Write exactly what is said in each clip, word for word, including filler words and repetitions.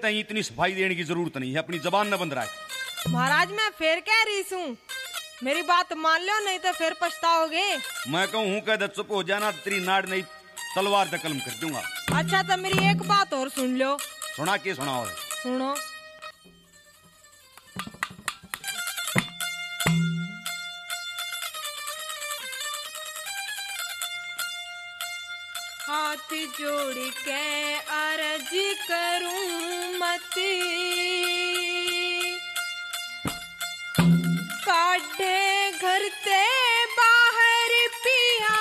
तई इतनी सफाई देने की जरूरत नहीं है, अपनी जबान न बंद रहा। महाराज मैं फिर कह रही हूँ, मेरी बात मान लो नहीं तो फिर पछताओगे। मैं कहूँ कह दे चुप हो जाना, तेरी नाड़ नहीं तलवार से कलम कर दूंगा। अच्छा तो मेरी एक बात और सुन लो। सुना के सुना और सुनो। हाथ जोड़ के अर्ज करूं मत काढ़े घर ते बाहर पिया,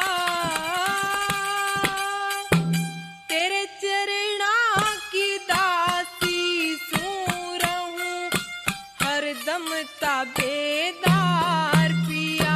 तेरे चरणा की दासी सू रहूं हरदम ताबेदार पिया।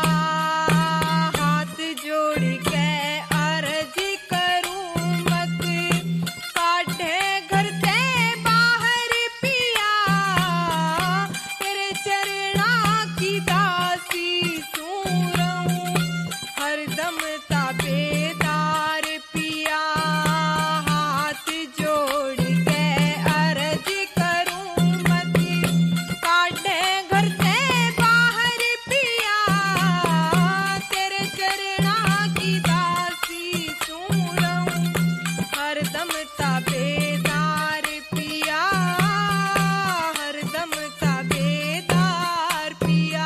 हाथ जोड़ के अर्ज करूं मत काढ़े घर ते बाहर पिया, तेरे चरणा की दासी सू रहूं हरदम ताबेदार पिया। हाथ जोड़ के अर्ज करूं मत काढ़े घर ते बाहर पिया, तेरे चरणा की दासी सू रहूं हरदम ताबेदार पिया, हरदम ताबेदार पिया।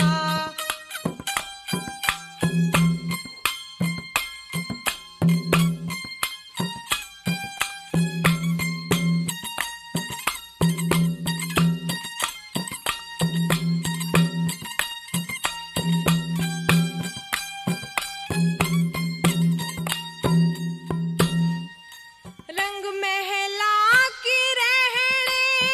रंग महला की रहने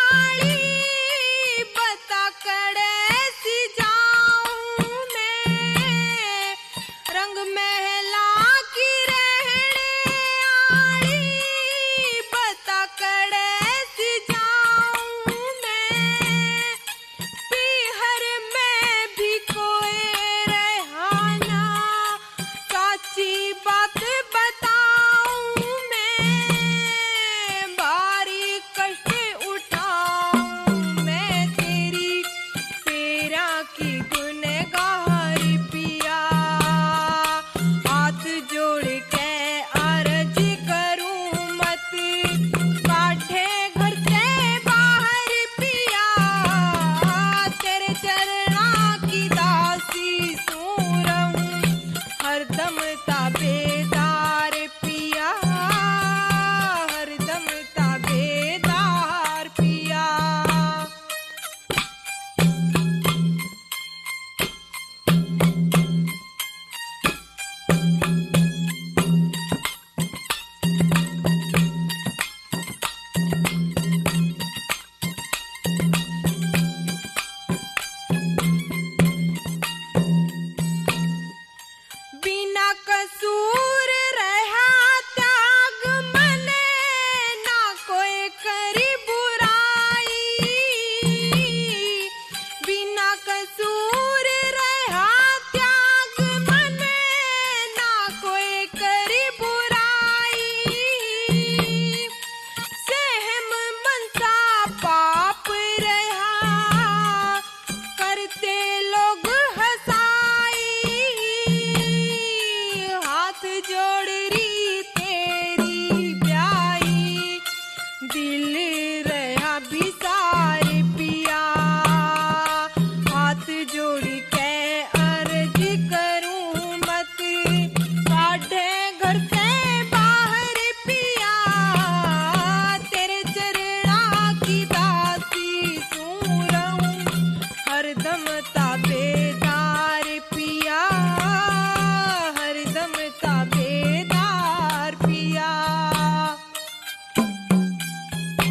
आली बता कड़े सी जाऊं मैं, रंग महला की रहने आली बता कड़े सी जाऊं मैं, पीहर में भी कोई रहना साची बात बताऊं मैं, भारी कष्ट उठाऊं मैं तेरी तेरा की गुनहगार पिया। हाथ जोड़ के अर्ज करूं मत काढ़े घर से बाहर पिया, तेरे चरणा की दासी सू रहूं हरदम ताबेदार पिया, हरदम ताबेदार पिया। बिना कसूर रहा त्याग मने, ना कोई करी बुराई, बिना कसूर रहा त्याग मने, ना कोई करी बुराई, सहम मनसा पाप रहा करते लोग हंसाई, हाथ जोड़ री तेरी ब्याई दिल रहा बिसार पिया। हाथ जोड़ के अर्ज करूं मत काढ़े घर से बाहर पिया, तेरे चरणा की दासी सू रहूं हरदम ताबेदार पिया, हरदम ताबेदार पिया।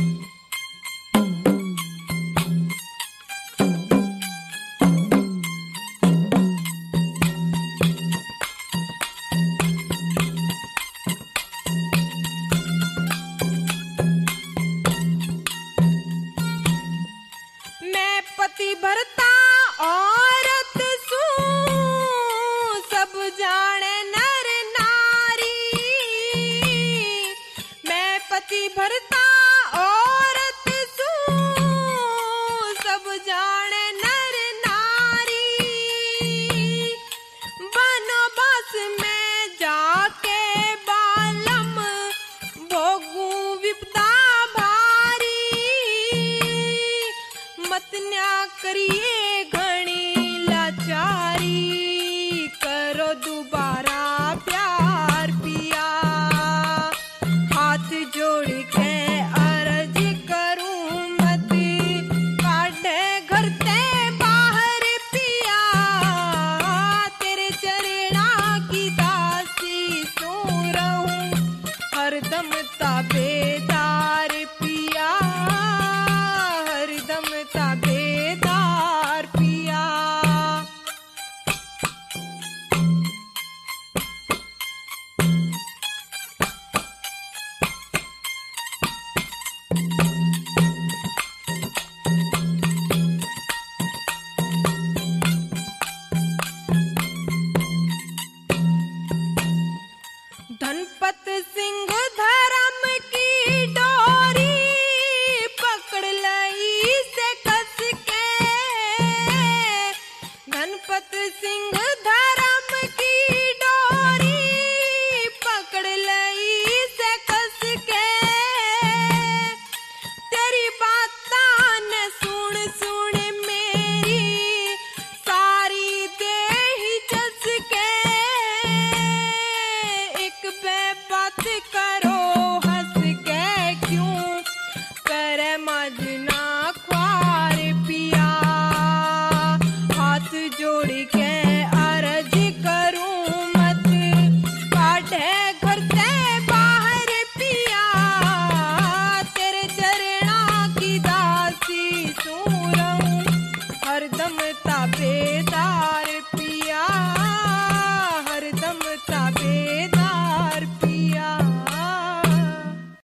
आज